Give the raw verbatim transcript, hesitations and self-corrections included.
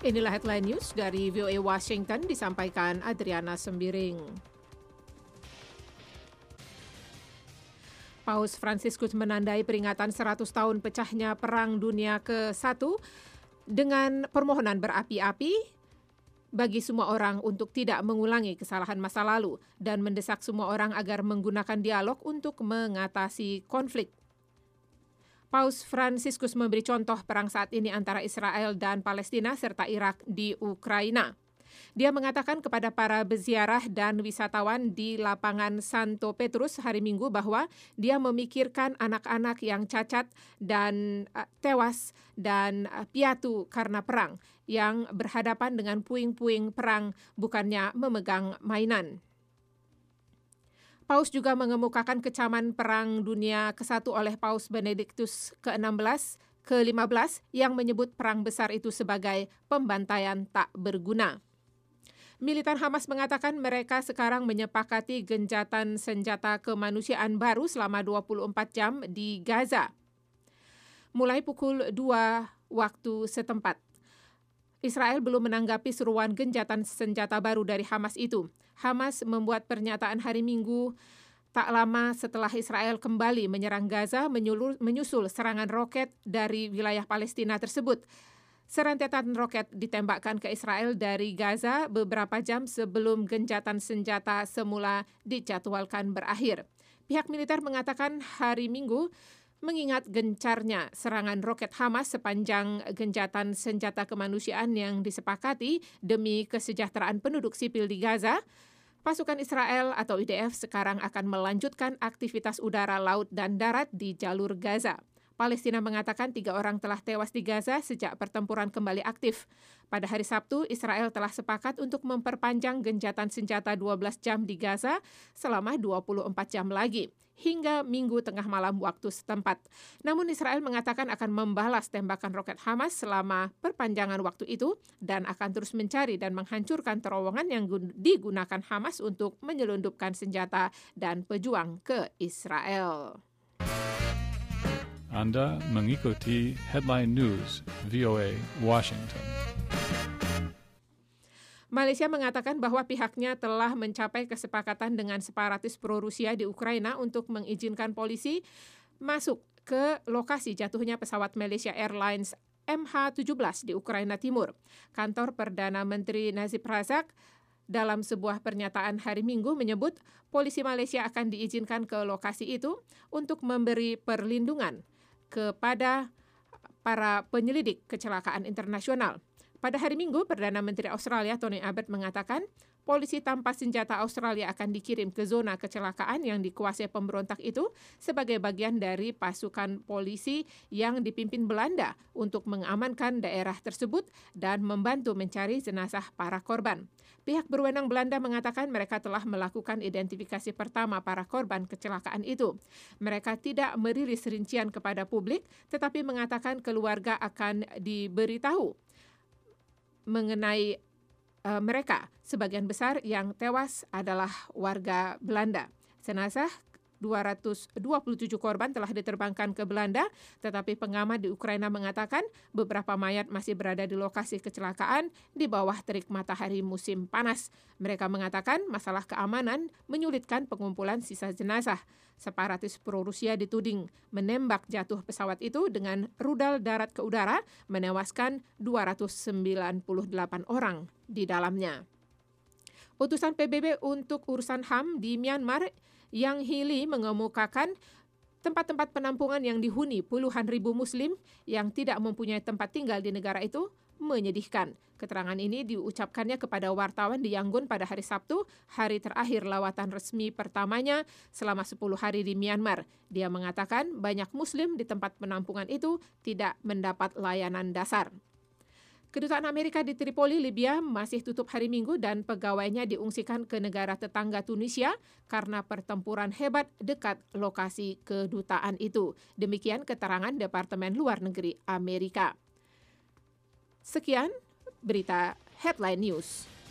Inilah headline news dari V O A Washington, disampaikan Adriana Sembiring. Paus Fransiskus menandai peringatan seratus tahun pecahnya Perang Dunia ke satu dengan permohonan berapi-api bagi semua orang untuk tidak mengulangi kesalahan masa lalu dan mendesak semua orang agar menggunakan dialog untuk mengatasi konflik. Paus Fransiskus memberi contoh perang saat ini antara Israel dan Palestina serta Irak di Ukraina. Dia mengatakan kepada para peziarah dan wisatawan di lapangan Santo Petrus hari Minggu bahwa dia memikirkan anak-anak yang cacat dan uh, tewas dan uh, piatu karena perang, yang berhadapan dengan puing-puing perang bukannya memegang mainan. Paus juga mengemukakan kecaman Perang Dunia ke satu oleh Paus Benediktus ke enam belas, ke lima belas yang menyebut perang besar itu sebagai pembantaian tak berguna. Militan Hamas mengatakan mereka sekarang menyepakati gencatan senjata kemanusiaan baru selama dua puluh empat jam di Gaza, mulai pukul dua waktu setempat. Israel belum menanggapi seruan gencatan senjata baru dari Hamas itu. Hamas membuat pernyataan hari Minggu tak lama setelah Israel kembali menyerang Gaza menyusul serangan roket dari wilayah Palestina tersebut. Serentetan roket ditembakkan ke Israel dari Gaza beberapa jam sebelum gencatan senjata semula dijadwalkan berakhir. Pihak militer mengatakan hari Minggu mengingat gencarnya serangan roket Hamas sepanjang gencatan senjata kemanusiaan yang disepakati demi kesejahteraan penduduk sipil di Gaza, pasukan Israel atau I D F sekarang akan melanjutkan aktivitas udara, laut, dan darat di jalur Gaza. Palestina mengatakan tiga orang telah tewas di Gaza sejak pertempuran kembali aktif. Pada hari Sabtu, Israel telah sepakat untuk memperpanjang gencatan senjata dua belas jam di Gaza selama dua puluh empat jam lagi, hingga Minggu tengah malam waktu setempat. Namun Israel mengatakan akan membalas tembakan roket Hamas selama perpanjangan waktu itu dan akan terus mencari dan menghancurkan terowongan yang digunakan Hamas untuk menyelundupkan senjata dan pejuang ke Israel. Anda mengikuti Headline News V O A Washington. Malaysia mengatakan bahwa pihaknya telah mencapai kesepakatan dengan separatis pro-Rusia di Ukraina untuk mengizinkan polisi masuk ke lokasi jatuhnya pesawat Malaysia Airlines M H tujuh belas di Ukraina Timur. Kantor Perdana Menteri Najib Razak dalam sebuah pernyataan hari Minggu menyebut polisi Malaysia akan diizinkan ke lokasi itu untuk memberi perlindungan kepada para penyelidik kecelakaan internasional. Pada hari Minggu, Perdana Menteri Australia Tony Abbott mengatakan polisi tanpa senjata Australia akan dikirim ke zona kecelakaan yang dikuasai pemberontak itu sebagai bagian dari pasukan polisi yang dipimpin Belanda untuk mengamankan daerah tersebut dan membantu mencari jenazah para korban. Pihak berwenang Belanda mengatakan mereka telah melakukan identifikasi pertama para korban kecelakaan itu. Mereka tidak merilis rincian kepada publik, tetapi mengatakan keluarga akan diberitahu mengenai Uh, mereka. Sebagian besar yang tewas adalah warga Belanda. Jenazah dua ratus dua puluh tujuh korban telah diterbangkan ke Belanda, tetapi pengamat di Ukraina mengatakan beberapa mayat masih berada di lokasi kecelakaan di bawah terik matahari musim panas. Mereka mengatakan masalah keamanan menyulitkan pengumpulan sisa jenazah. Separatis pro-Rusia dituding menembak jatuh pesawat itu dengan rudal darat ke udara, menewaskan dua ratus sembilan puluh delapan orang di dalamnya. Utusan P B B untuk urusan H A M di Myanmar, Yang Hili, mengemukakan tempat-tempat penampungan yang dihuni puluhan ribu Muslim yang tidak mempunyai tempat tinggal di negara itu menyedihkan. Keterangan ini diucapkannya kepada wartawan di Yangon pada hari Sabtu, hari terakhir lawatan resmi pertamanya selama sepuluh hari di Myanmar. Dia mengatakan banyak Muslim di tempat penampungan itu tidak mendapat layanan dasar. Kedutaan Amerika di Tripoli, Libya masih tutup hari Minggu dan pegawainya diungsikan ke negara tetangga Tunisia karena pertempuran hebat dekat lokasi kedutaan itu. Demikian keterangan Departemen Luar Negeri Amerika. Sekian berita Headline News.